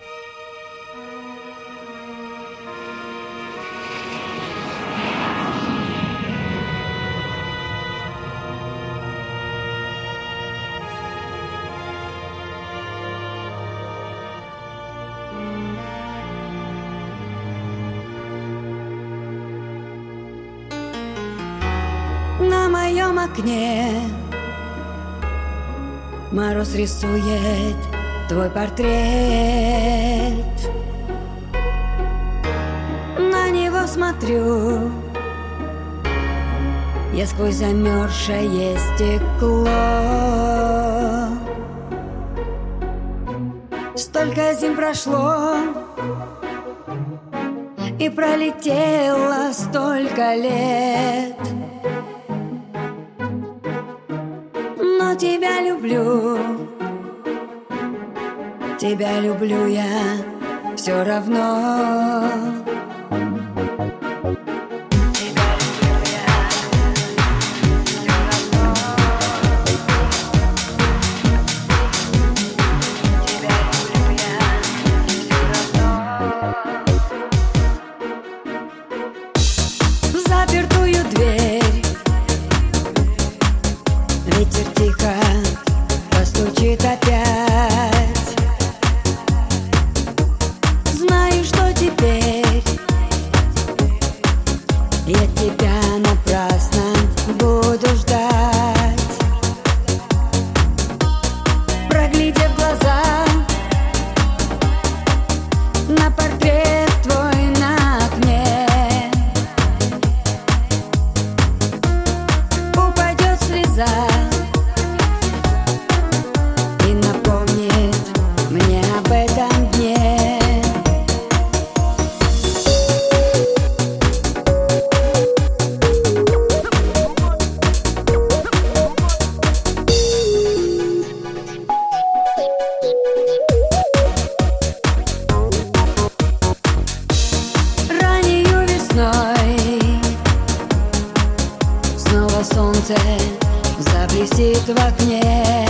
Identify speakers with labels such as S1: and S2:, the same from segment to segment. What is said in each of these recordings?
S1: На моем окне мороз рисует твой портрет. На него смотрю я сквозь замерзшее стекло. Столько зим прошло, и пролетело столько лет. Но тебя люблю я все равно. Запертую дверь ветер тихо постучит опять. Знаю, что теперь я тебя напрасно буду ждать. Проглядев глаза на портрет твой на окне, упадет слеза и напомнит мне об этом дне. Раннею весной снова солнце заблестит в окне.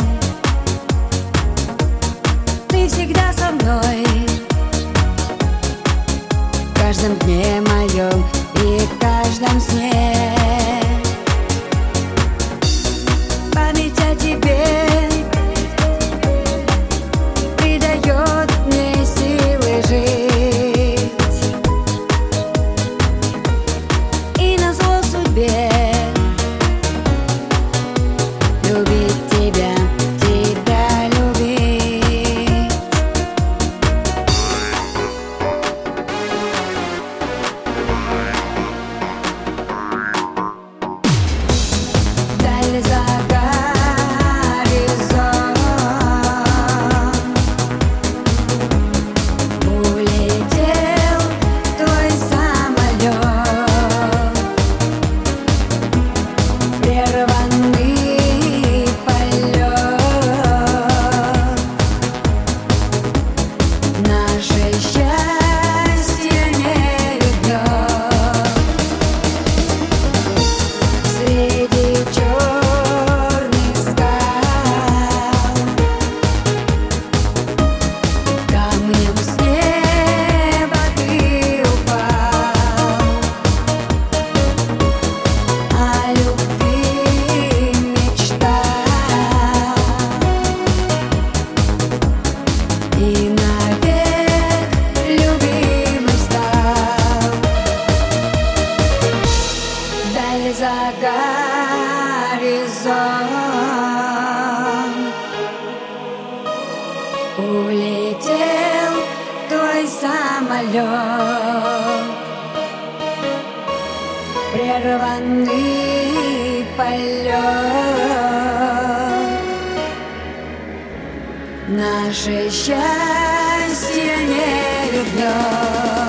S1: Ты всегда со мной в каждом дне моем и в каждом сне. Память о тебе придает мне силы жить. И назло судьбе любить тебя, тебя любить. Даль за горизонт улетел твой самолет. Прерванный полет. Наше счастье не вернет. Среди черных скал камнем с неба ты упал. О любви мечтал и навек любимым стал. Даль за горизонт улетел твой самолет. Прерванный полет. Наше счастье не вернет.